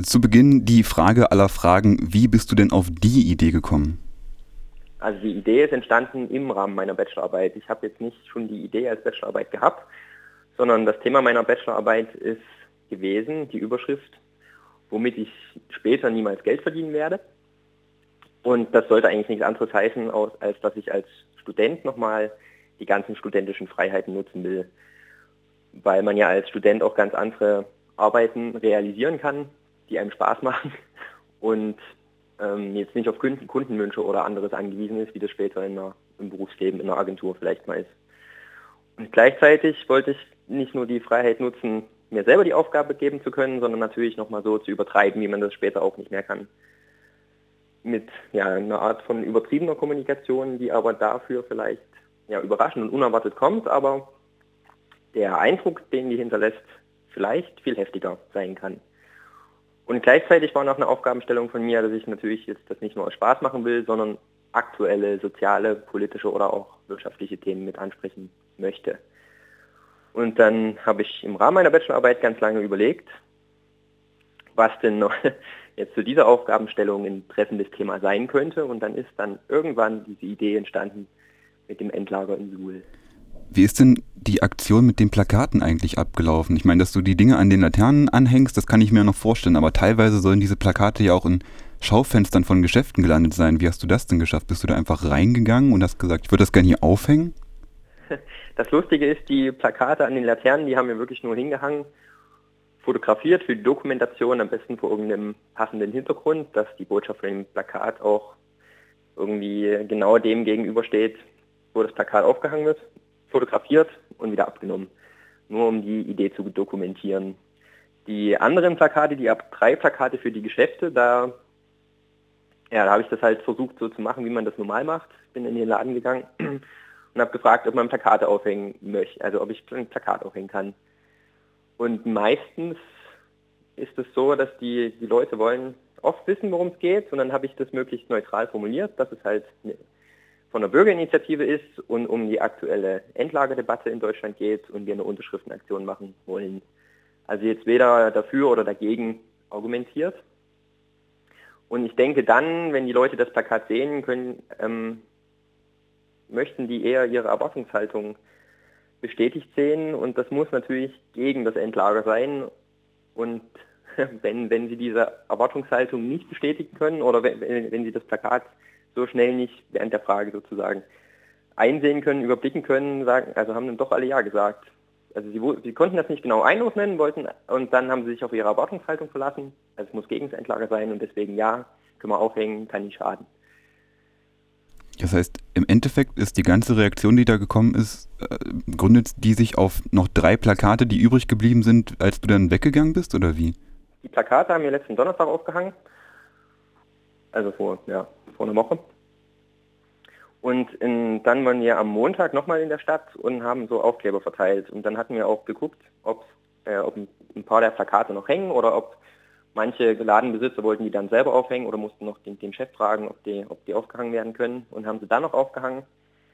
Zu Beginn die Frage aller Fragen, wie bist du denn auf die Idee gekommen? Also die Idee ist entstanden im Rahmen meiner Bachelorarbeit. Ich habe jetzt nicht schon die Idee als Bachelorarbeit gehabt, sondern das Thema meiner Bachelorarbeit ist gewesen, die Überschrift, womit ich später niemals Geld verdienen werde. Und das sollte eigentlich nichts anderes heißen, als dass ich als Student nochmal die ganzen studentischen Freiheiten nutzen will, weil man ja als Student auch ganz andere Arbeiten realisieren kann, die einem Spaß machen und jetzt nicht auf Kundenwünsche oder anderes angewiesen ist, wie das später im Berufsleben in einer Agentur vielleicht mal ist. Und gleichzeitig wollte ich nicht nur die Freiheit nutzen, mir selber die Aufgabe geben zu können, sondern natürlich nochmal so zu übertreiben, wie man das später auch nicht mehr kann. Mit einer Art von übertriebener Kommunikation, die aber dafür vielleicht überraschend und unerwartet kommt, aber der Eindruck, den die hinterlässt, vielleicht viel heftiger sein kann. Und gleichzeitig war noch eine Aufgabenstellung von mir, dass ich natürlich jetzt das nicht nur aus Spaß machen will, sondern aktuelle soziale, politische oder auch wirtschaftliche Themen mit ansprechen möchte. Und dann habe ich im Rahmen meiner Bachelorarbeit ganz lange überlegt, was denn noch jetzt zu dieser Aufgabenstellung ein treffendes Thema sein könnte. Und dann ist dann irgendwann diese Idee entstanden mit dem Endlager in Suhl. Wie ist denn die Aktion mit den Plakaten eigentlich abgelaufen? Ich meine, dass du die Dinge an den Laternen anhängst, das kann ich mir noch vorstellen, aber teilweise sollen diese Plakate ja auch in Schaufenstern von Geschäften gelandet sein. Wie hast du das denn geschafft? Bist du da einfach reingegangen und hast gesagt, ich würde das gerne hier aufhängen? Das Lustige ist, die Plakate an den Laternen, die haben wir wirklich nur hingehangen, fotografiert für die Dokumentation, am besten vor irgendeinem passenden Hintergrund, dass die Botschaft von dem Plakat auch irgendwie genau dem gegenübersteht, wo das Plakat aufgehangen wird, fotografiert und wieder abgenommen, nur um die Idee zu dokumentieren. Die anderen Plakate, die A3-Plakate für die Geschäfte, da habe ich das halt versucht so zu machen, wie man das normal macht. Bin in den Laden gegangen und habe gefragt, ob man Plakate aufhängen möchte, also ob ich ein Plakat aufhängen kann. Und meistens ist es so, dass die Leute wollen oft wissen, worum es geht, und dann habe ich das möglichst neutral formuliert, dass es halt von der Bürgerinitiative ist und um die aktuelle Endlagerdebatte in Deutschland geht und wir eine Unterschriftenaktion machen wollen. Also jetzt weder dafür oder dagegen argumentiert. Und ich denke dann, wenn die Leute das Plakat sehen können, möchten die eher ihre Erwartungshaltung bestätigt sehen, und das muss natürlich gegen das Endlager sein. Und wenn sie diese Erwartungshaltung nicht bestätigen können oder wenn sie das Plakat so schnell nicht während der Frage sozusagen einsehen können, überblicken können, haben dann doch alle Ja gesagt. Also sie konnten das nicht genau einordnen, wollten, und dann haben sie sich auf ihre Erwartungshaltung verlassen. Also es muss gegen das Endlager sein und deswegen ja, können wir aufhängen, kann nicht schaden. Das heißt, im Endeffekt ist die ganze Reaktion, die da gekommen ist, gründet die sich auf noch 3 Plakate, die übrig geblieben sind, als du dann weggegangen bist, oder wie? Die Plakate haben wir letzten Donnerstag aufgehangen, also vor einer Woche. Und dann waren wir am Montag nochmal in der Stadt und haben so Aufkleber verteilt. Und dann hatten wir auch geguckt, ob ein paar der Plakate noch hängen oder ob manche Ladenbesitzer wollten die dann selber aufhängen oder mussten noch den Chef fragen, ob die aufgehangen werden können, und haben sie dann noch aufgehangen.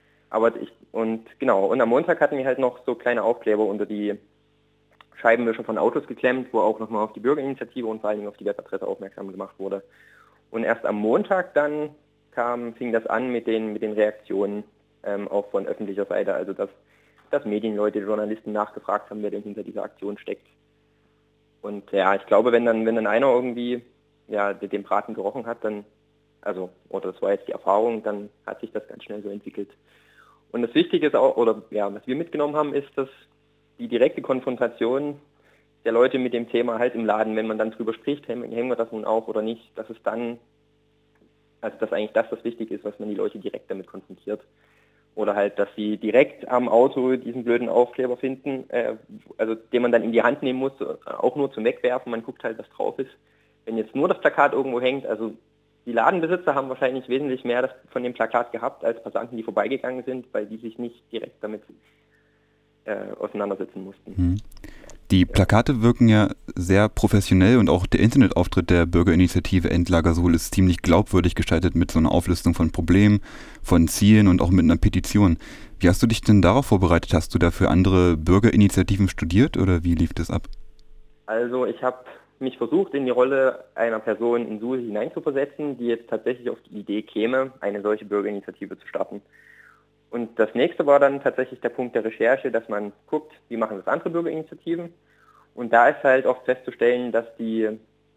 Und am Montag hatten wir halt noch so kleine Aufkleber unter die Scheibenwischer von Autos geklemmt, wo auch nochmal auf die Bürgerinitiative und vor allen Dingen auf die Webadresse aufmerksam gemacht wurde. Und erst am Montag dann fing das an mit den Reaktionen auch von öffentlicher Seite, also dass Medienleute, Journalisten nachgefragt haben, wer denn hinter dieser Aktion steckt. Und ich glaube, wenn dann einer irgendwie den Braten gerochen hat, oder das war jetzt die Erfahrung, dann hat sich das ganz schnell so entwickelt. Und das Wichtige ist auch, was wir mitgenommen haben, ist, dass die direkte Konfrontation der Leute mit dem Thema halt im Laden, wenn man dann drüber spricht, hängen wir das nun auf oder nicht, dass es dann, dass eigentlich das wichtig ist, dass man die Leute direkt damit konfrontiert. Oder halt, dass sie direkt am Auto diesen blöden Aufkleber finden, den man dann in die Hand nehmen muss, auch nur zum Wegwerfen, man guckt halt, was drauf ist. Wenn jetzt nur das Plakat irgendwo hängt, also die Ladenbesitzer haben wahrscheinlich wesentlich mehr von dem Plakat gehabt, als Passanten, die vorbeigegangen sind, weil die sich nicht direkt damit auseinandersetzen mussten. Die Plakate wirken ja sehr professionell und auch der Internetauftritt der Bürgerinitiative Endlager Suhl ist ziemlich glaubwürdig gestaltet mit so einer Auflistung von Problemen, von Zielen und auch mit einer Petition. Wie hast du dich denn darauf vorbereitet? Hast du dafür andere Bürgerinitiativen studiert oder wie lief das ab? Also ich habe mich versucht, in die Rolle einer Person in Suhl hineinzuversetzen, die jetzt tatsächlich auf die Idee käme, eine solche Bürgerinitiative zu starten. Und das nächste war dann tatsächlich der Punkt der Recherche, dass man guckt, wie machen das andere Bürgerinitiativen. Und da ist halt oft festzustellen, dass die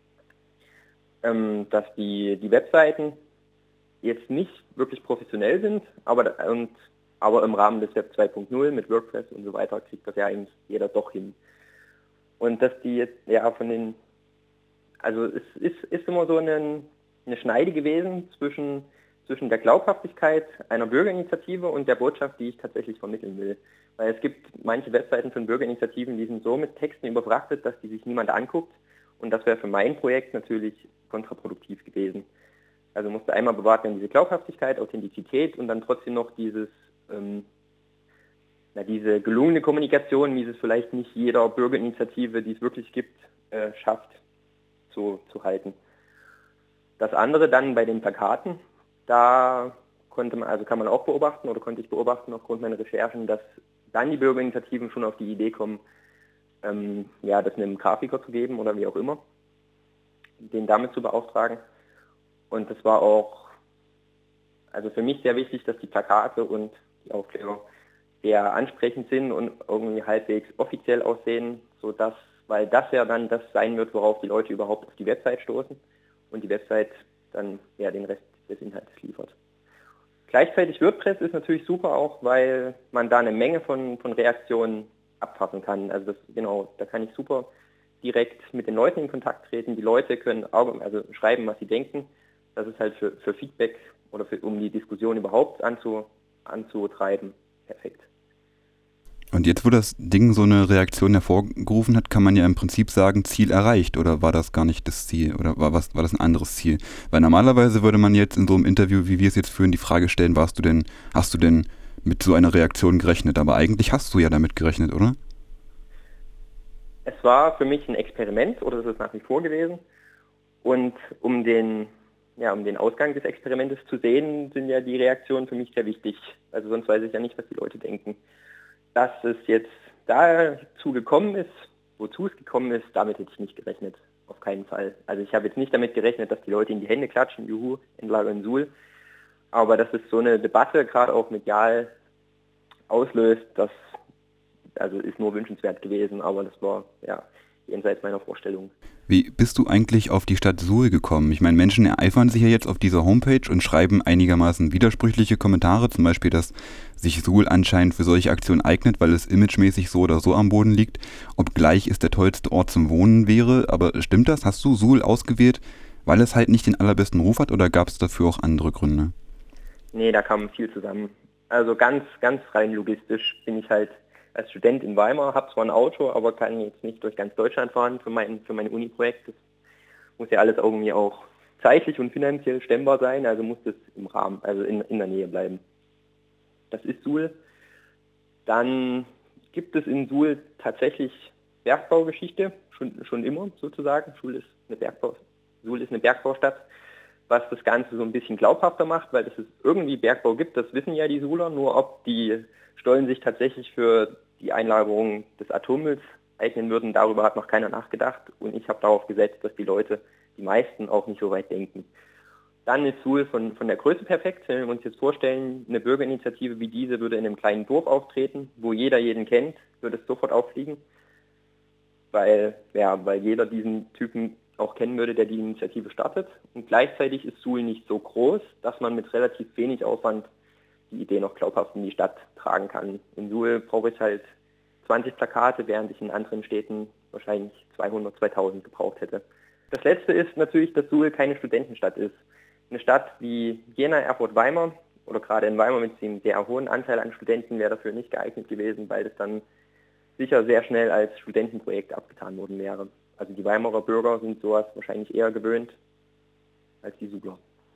Webseiten jetzt nicht wirklich professionell sind, aber im Rahmen des Web 2.0 mit WordPress und so weiter kriegt das ja eigentlich jeder doch hin. Und dass die jetzt es ist immer so eine Schneide gewesen zwischen der Glaubhaftigkeit einer Bürgerinitiative und der Botschaft, die ich tatsächlich vermitteln will. Weil es gibt manche Webseiten von Bürgerinitiativen, die sind so mit Texten überfrachtet, dass die sich niemand anguckt. Und das wäre für mein Projekt natürlich kontraproduktiv gewesen. Also musste einmal bewahrt werden diese Glaubhaftigkeit, Authentizität und dann trotzdem noch diese gelungene Kommunikation, wie es vielleicht nicht jeder Bürgerinitiative, die es wirklich gibt, schafft zu halten. Das andere dann bei den Plakaten, da konnte ich beobachten aufgrund meiner Recherchen, dass dann die Bürgerinitiativen schon auf die Idee kommen, das einem Grafiker zu geben oder wie auch immer, den damit zu beauftragen. Und das war auch, für mich sehr wichtig, dass die Plakate und die Aufkleber sehr ansprechend sind und irgendwie halbwegs offiziell aussehen, weil das ja dann das sein wird, worauf die Leute überhaupt auf die Website stoßen und die Website dann den Rest des Inhalts liefert. Gleichzeitig WordPress ist natürlich super auch, weil man da eine Menge von Reaktionen abfassen kann. Da kann ich super direkt mit den Leuten in Kontakt treten. Die Leute können schreiben, was sie denken. Das ist halt für Feedback oder um die Diskussion überhaupt anzutreiben, perfekt. Und jetzt, wo das Ding so eine Reaktion hervorgerufen hat, kann man ja im Prinzip sagen, Ziel erreicht. Oder war das gar nicht das Ziel? Oder war das ein anderes Ziel? Weil normalerweise würde man jetzt in so einem Interview, wie wir es jetzt führen, die Frage stellen, hast du denn mit so einer Reaktion gerechnet? Aber eigentlich hast du ja damit gerechnet, oder? Es war für mich ein Experiment, oder das ist nach wie vor gewesen. Und um den Ausgang des Experimentes zu sehen, sind ja die Reaktionen für mich sehr wichtig. Also sonst weiß ich ja nicht, was die Leute denken. Dass es jetzt dazu gekommen ist, wozu es gekommen ist, damit hätte ich nicht gerechnet. Auf keinen Fall. Also ich habe jetzt nicht damit gerechnet, dass die Leute in die Hände klatschen, juhu, Endlager in Suhl. Aber dass es so eine Debatte gerade auch medial auslöst, das ist nur wünschenswert gewesen, aber das war jenseits meiner Vorstellung. Wie bist du eigentlich auf die Stadt Suhl gekommen? Ich meine, Menschen ereifern sich ja jetzt auf dieser Homepage und schreiben einigermaßen widersprüchliche Kommentare, zum Beispiel, dass sich Suhl anscheinend für solche Aktionen eignet, weil es imagemäßig so oder so am Boden liegt, obgleich es der tollste Ort zum Wohnen wäre. Aber stimmt das? Hast du Suhl ausgewählt, weil es halt nicht den allerbesten Ruf hat, oder gab es dafür auch andere Gründe? Nee, da kam viel zusammen. Also ganz, ganz rein logistisch bin ich halt als Student in Weimar, habe zwar ein Auto, aber kann jetzt nicht durch ganz Deutschland fahren für mein Uni-Projekt. Das muss ja alles irgendwie auch zeitlich und finanziell stemmbar sein, also muss das im Rahmen, also in der Nähe bleiben. Das ist Suhl. Dann gibt es in Suhl tatsächlich Bergbaugeschichte, schon immer sozusagen. Suhl ist eine Bergbaustadt, was das Ganze so ein bisschen glaubhafter macht, weil es irgendwie Bergbau gibt, das wissen ja die Suhler, nur ob die Stollen sich tatsächlich für die Einlagerung des Atommülls eignen würden, darüber hat noch keiner nachgedacht und ich habe darauf gesetzt, dass die meisten auch nicht so weit denken. Dann ist Suhl von der Größe perfekt. Wenn wir uns jetzt vorstellen, eine Bürgerinitiative wie diese würde in einem kleinen Dorf auftreten, wo jeder jeden kennt, würde es sofort auffliegen, weil jeder diesen Typen auch kennen würde, der die Initiative startet. Und gleichzeitig ist Suhl nicht so groß, dass man mit relativ wenig Aufwand die Idee noch glaubhaft in die Stadt tragen kann. In Suhl brauche ich halt 20 Plakate, während ich in anderen Städten wahrscheinlich 200, 2000 gebraucht hätte. Das Letzte ist natürlich, dass Suhl keine Studentenstadt ist. Eine Stadt wie Jena, Erfurt, Weimar oder gerade in Weimar mit dem sehr hohen Anteil an Studenten wäre dafür nicht geeignet gewesen, weil es dann sicher sehr schnell als Studentenprojekt abgetan worden wäre. Also die Weimarer Bürger sind sowas wahrscheinlich eher gewöhnt als die Suhler.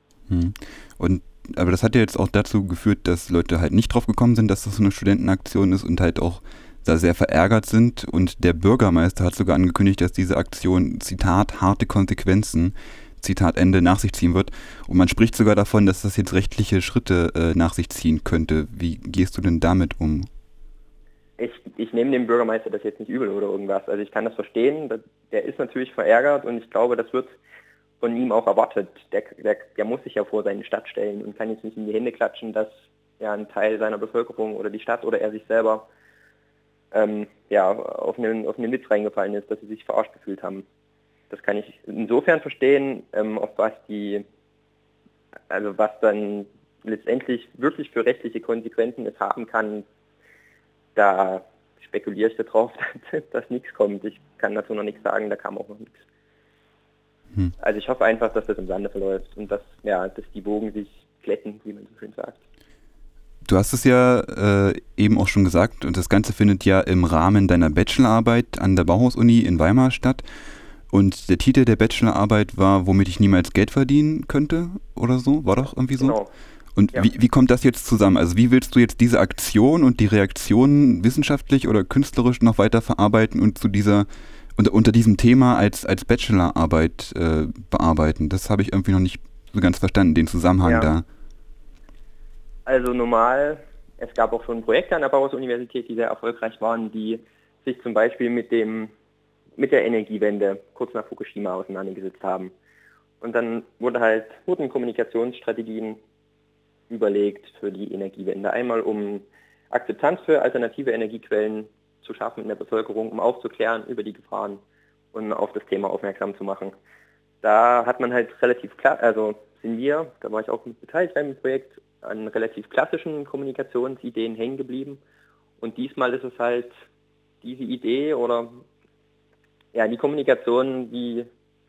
Aber das hat ja jetzt auch dazu geführt, dass Leute halt nicht drauf gekommen sind, dass das so eine Studentenaktion ist und halt auch da sehr verärgert sind. Und der Bürgermeister hat sogar angekündigt, dass diese Aktion, Zitat, harte Konsequenzen, Zitat Ende, nach sich ziehen wird. Und man spricht sogar davon, dass das jetzt rechtliche Schritte nach sich ziehen könnte. Wie gehst du denn damit um? ich nehme dem Bürgermeister das jetzt nicht übel oder irgendwas. Also ich kann das verstehen, der ist natürlich verärgert und ich glaube, das wird von ihm auch erwartet. Der muss sich ja vor seine Stadt stellen und kann jetzt nicht in die Hände klatschen, dass ja ein Teil seiner Bevölkerung oder die Stadt oder er sich selber auf einen Witz reingefallen ist, dass sie sich verarscht gefühlt haben. Das kann ich insofern verstehen, auf was dann letztendlich wirklich für rechtliche Konsequenzen es haben kann. Da spekuliere ich darauf, dass nichts kommt. Ich kann dazu noch nichts sagen, da kam auch noch nichts. Also ich hoffe einfach, dass das im Sande verläuft und dass die Wogen sich glätten, wie man so schön sagt. Du hast es ja eben auch schon gesagt und das Ganze findet ja im Rahmen deiner Bachelorarbeit an der Bauhaus-Uni in Weimar statt. Und der Titel der Bachelorarbeit war, womit ich niemals Geld verdienen könnte oder so, war doch irgendwie so? Genau. Und ja. Wie kommt das jetzt zusammen? Also wie willst du jetzt diese Aktion und die Reaktionen wissenschaftlich oder künstlerisch noch weiter verarbeiten und zu unter diesem Thema als Bachelorarbeit bearbeiten? Das habe ich irgendwie noch nicht so ganz verstanden, den Zusammenhang da. Also normal, es gab auch schon Projekte an der Bauhaus-Universität, die sehr erfolgreich waren, die sich zum Beispiel mit der Energiewende kurz nach Fukushima auseinandergesetzt haben. Und dann wurden Kommunikationsstrategien überlegt für die Energiewende. Einmal um Akzeptanz für alternative Energiequellen zu schaffen in der Bevölkerung, um aufzuklären über die Gefahren und auf das Thema aufmerksam zu machen. Da hat man halt relativ klar, also sind wir, da war ich auch mit beteiligt beim Projekt, an relativ klassischen Kommunikationsideen hängen geblieben. Und diesmal ist es halt diese Idee oder die Kommunikation, die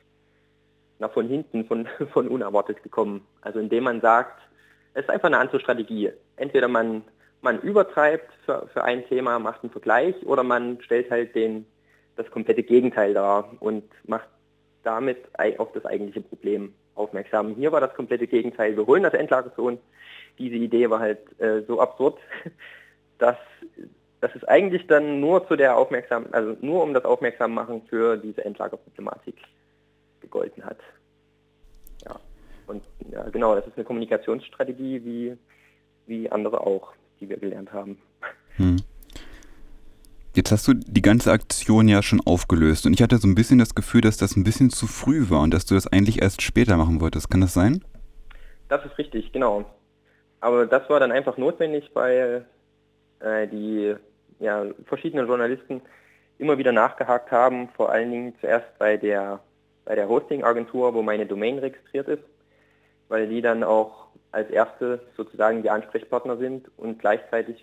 von hinten, von unerwartet gekommen. Also indem man sagt, es ist einfach eine andere Strategie. Entweder man übertreibt für ein Thema, macht einen Vergleich oder man stellt halt das komplette Gegenteil dar und macht damit auf das eigentliche Problem aufmerksam. Hier war das komplette Gegenteil. Wir holen das Endlagerzonen. Diese Idee war halt so absurd, dass es eigentlich dann nur nur um das Aufmerksammachen für diese Endlagerproblematik gegolten hat. Ja. Und ja, genau, das ist eine Kommunikationsstrategie wie andere auch, die wir gelernt haben. Jetzt hast du die ganze Aktion ja schon aufgelöst und ich hatte so ein bisschen das Gefühl, dass das ein bisschen zu früh war und dass du das eigentlich erst später machen wolltest. Kann das sein? Das ist richtig, genau. Aber das war dann einfach notwendig, weil die verschiedenen Journalisten immer wieder nachgehakt haben, vor allen Dingen zuerst bei der Hosting-Agentur, wo meine Domain registriert ist, weil die dann auch als erste sozusagen die Ansprechpartner sind und gleichzeitig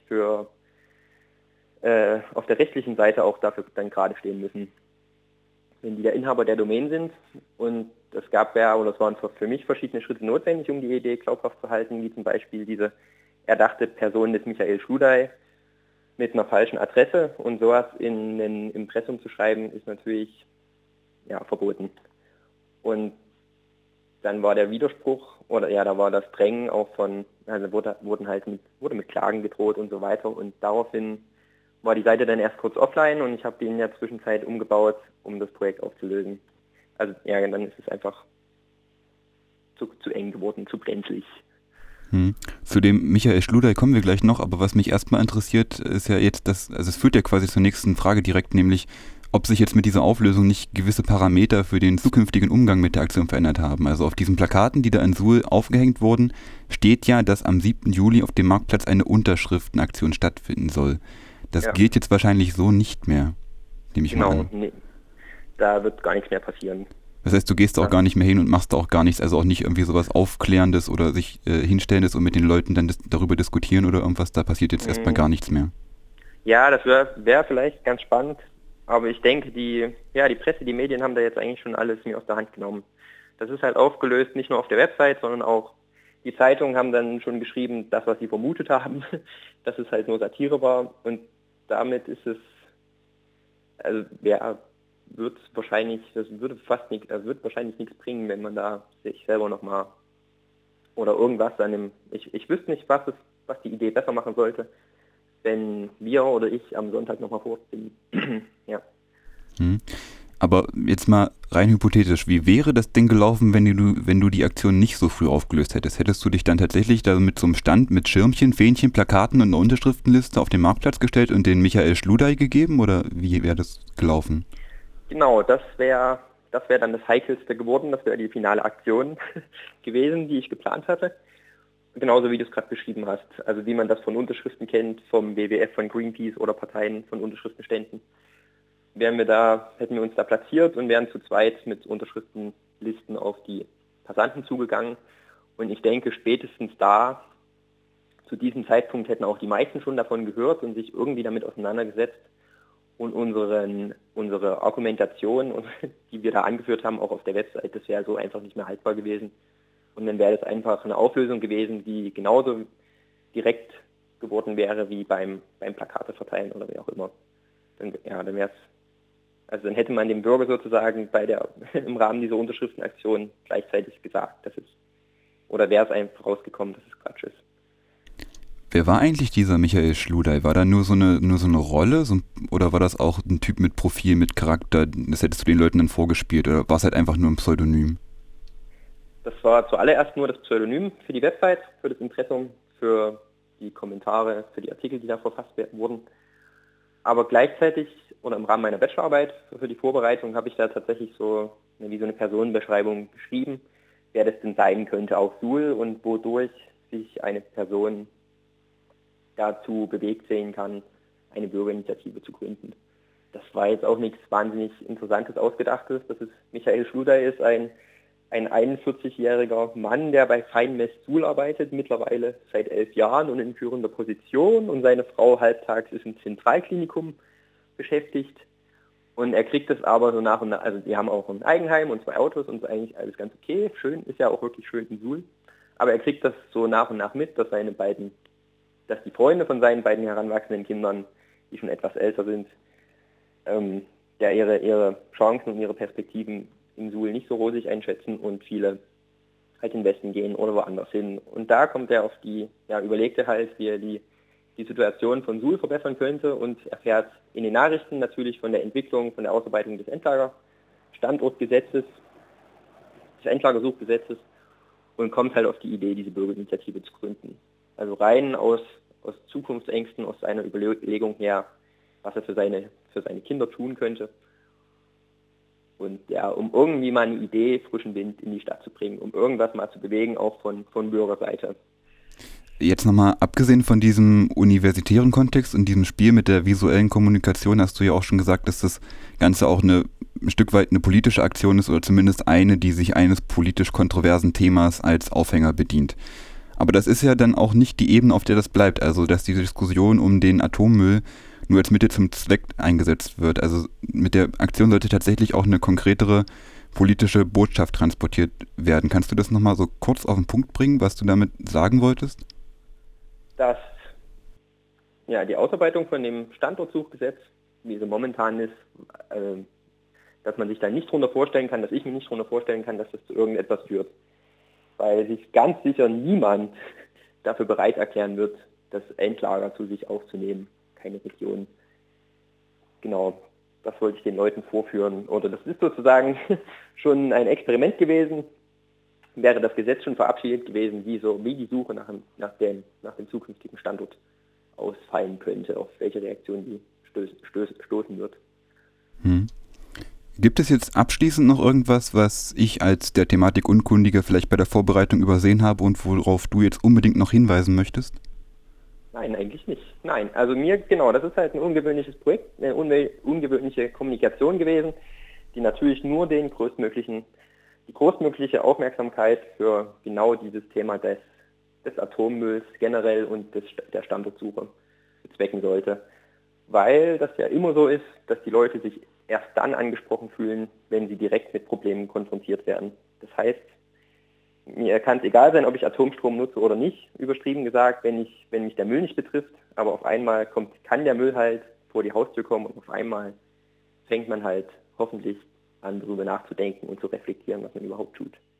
auf der rechtlichen Seite auch dafür dann gerade stehen müssen. Wenn die der Inhaber der Domain sind und es waren für mich verschiedene Schritte notwendig, um die Idee glaubhaft zu halten, wie zum Beispiel diese erdachte Person des Michael Schludey mit einer falschen Adresse und sowas in ein Impressum zu schreiben, ist natürlich verboten. Und dann war der Widerspruch da war das Drängen auch wurde mit Klagen gedroht und so weiter und daraufhin war die Seite dann erst kurz offline und ich habe die in der Zwischenzeit umgebaut, um das Projekt aufzulösen. Also dann ist es einfach zu eng geworden, zu brenzlig. Zu dem Michael Schludey kommen wir gleich noch, aber was mich erstmal interessiert, ist ja jetzt es führt ja quasi zur nächsten Frage direkt, nämlich ob sich jetzt mit dieser Auflösung nicht gewisse Parameter für den zukünftigen Umgang mit der Aktion verändert haben. Also auf diesen Plakaten, die da in Suhl aufgehängt wurden, steht ja, dass am 7. Juli auf dem Marktplatz eine Unterschriftenaktion stattfinden soll. Das gilt jetzt wahrscheinlich so nicht mehr, nehme ich mal an. Nee. Da wird gar nichts mehr passieren. Das heißt, du gehst auch gar nicht mehr hin und machst da auch gar nichts, also auch nicht irgendwie sowas Aufklärendes oder sich Hinstellendes und mit den Leuten dann darüber diskutieren oder irgendwas, da passiert jetzt erstmal gar nichts mehr. Ja, das wäre vielleicht ganz spannend, aber ich denke, die Presse, die Medien haben da jetzt eigentlich schon alles mir aus der Hand genommen. Das ist halt aufgelöst, nicht nur auf der Website, sondern auch die Zeitungen haben dann schon geschrieben, das, was sie vermutet haben, dass es halt nur Satire war und damit ist es, wird wahrscheinlich nichts bringen, wenn man da sich selber nochmal oder irgendwas ich wüsste nicht, was die Idee besser machen sollte, wenn wir oder ich am Sonntag nochmal vor Ort bin. Ja. Aber jetzt mal rein hypothetisch, wie wäre das denn gelaufen, wenn du die Aktion nicht so früh aufgelöst hättest? Hättest du dich dann tatsächlich da mit so einem Stand mit Schirmchen, Fähnchen, Plakaten und einer Unterschriftenliste auf den Marktplatz gestellt und den Michael Schludey gegeben oder wie wäre das gelaufen? Genau, das wär dann das Heikelste geworden, das wäre die finale Aktion gewesen, die ich geplant hatte. Genauso wie du es gerade beschrieben hast. Also wie man das von Unterschriften kennt, vom WWF, von Greenpeace oder Parteien von Unterschriftenständen. Hätten wir uns da platziert und wären zu zweit mit Unterschriftenlisten auf die Passanten zugegangen. Und ich denke, spätestens da, zu diesem Zeitpunkt, hätten auch die meisten schon davon gehört und sich irgendwie damit auseinandergesetzt und unsere Argumentation, die wir da angeführt haben, auch auf der Website, das wäre so einfach nicht mehr haltbar gewesen. Und dann wäre das einfach eine Auflösung gewesen, die genauso direkt geworden wäre wie beim Plakate verteilen oder wie auch immer. Dann hätte man dem Bürger sozusagen im Rahmen dieser Unterschriftenaktion gleichzeitig gesagt, oder wäre es einfach rausgekommen, dass es Quatsch ist. Wer war eigentlich dieser Michael Schludey? War da nur so eine Rolle oder war das auch ein Typ mit Profil, mit Charakter? Das hättest du den Leuten dann vorgespielt oder war es halt einfach nur ein Pseudonym? Das war zuallererst nur das Pseudonym für die Website, für das Impressum, für die Kommentare, für die Artikel, die da verfasst wurden. Aber gleichzeitig oder im Rahmen meiner Bachelorarbeit für die Vorbereitung habe ich da tatsächlich so eine Personenbeschreibung geschrieben, wer das denn sein könnte auf Suhl und wodurch sich eine Person dazu bewegt sehen kann, eine Bürgerinitiative zu gründen. Das war jetzt auch nichts wahnsinnig Interessantes, Ausgedachtes. Michael Schludey ist ein 41-jähriger Mann, der bei Feinmest Suhl arbeitet, mittlerweile seit 11 Jahren und in führender Position, und seine Frau halbtags ist im Zentralklinikum beschäftigt, und er kriegt es aber so nach und nach, also die haben auch ein Eigenheim und 2 Autos und so, eigentlich alles ganz okay, schön, ist ja auch wirklich schön in Suhl, aber er kriegt das so nach und nach mit, dass die Freunde von seinen beiden heranwachsenden Kindern, die schon etwas älter sind, ihre Chancen und ihre Perspektiven in Suhl nicht so rosig einschätzen und viele halt in den Westen gehen oder woanders hin. Und da kommt er überlegte halt, wie er die Situation von Suhl verbessern könnte, und erfährt in den Nachrichten natürlich von der Entwicklung, von der Ausarbeitung des Endlagersuchgesetzes und kommt halt auf die Idee, diese Bürgerinitiative zu gründen. Also rein aus Zukunftsängsten, aus seiner Überlegung her, was er für seine Kinder tun könnte. Und ja, um irgendwie mal eine Idee, frischen Wind in die Stadt zu bringen, um irgendwas mal zu bewegen, auch von Bürgerseite. Jetzt nochmal, abgesehen von diesem universitären Kontext und diesem Spiel mit der visuellen Kommunikation, hast du ja auch schon gesagt, dass das Ganze auch ein Stück weit eine politische Aktion ist oder zumindest eine, die sich eines politisch kontroversen Themas als Aufhänger bedient. Aber das ist ja dann auch nicht die Ebene, auf der das bleibt. Also, dass die Diskussion um den Atommüll nur als Mittel zum Zweck eingesetzt wird. Also mit der Aktion sollte tatsächlich auch eine konkretere politische Botschaft transportiert werden. Kannst du das nochmal so kurz auf den Punkt bringen, was du damit sagen wolltest? Dass die Ausarbeitung von dem Standortsuchgesetz, wie sie momentan ist, dass man sich da nicht drunter vorstellen kann, dass ich mir nicht drunter vorstellen kann, dass das zu irgendetwas führt. Weil sich ganz sicher niemand dafür bereit erklären wird, das Endlager zu sich aufzunehmen. Keine Region. Genau, das wollte ich den Leuten vorführen. Oder das ist sozusagen schon ein Experiment gewesen. Wäre das Gesetz schon verabschiedet gewesen, wie die Suche nach dem zukünftigen Standort ausfallen könnte, auf welche Reaktion die stoßen wird. Gibt es jetzt abschließend noch irgendwas, was ich als der Thematik Unkundige vielleicht bei der Vorbereitung übersehen habe und worauf du jetzt unbedingt noch hinweisen möchtest? Nein, eigentlich nicht. Nein, also das ist halt ein ungewöhnliches Projekt, eine ungewöhnliche Kommunikation gewesen, die natürlich nur die größtmögliche Aufmerksamkeit für genau dieses Thema des Atommülls generell und der Standortsuche bezwecken sollte. Weil das ja immer so ist, dass die Leute sich erst dann angesprochen fühlen, wenn sie direkt mit Problemen konfrontiert werden. Das heißt, mir kann es egal sein, ob ich Atomstrom nutze oder nicht, übertrieben gesagt, wenn mich der Müll nicht betrifft, aber auf einmal kann der Müll halt vor die Haustür kommen und auf einmal fängt man halt hoffentlich an, darüber nachzudenken und zu reflektieren, was man überhaupt tut.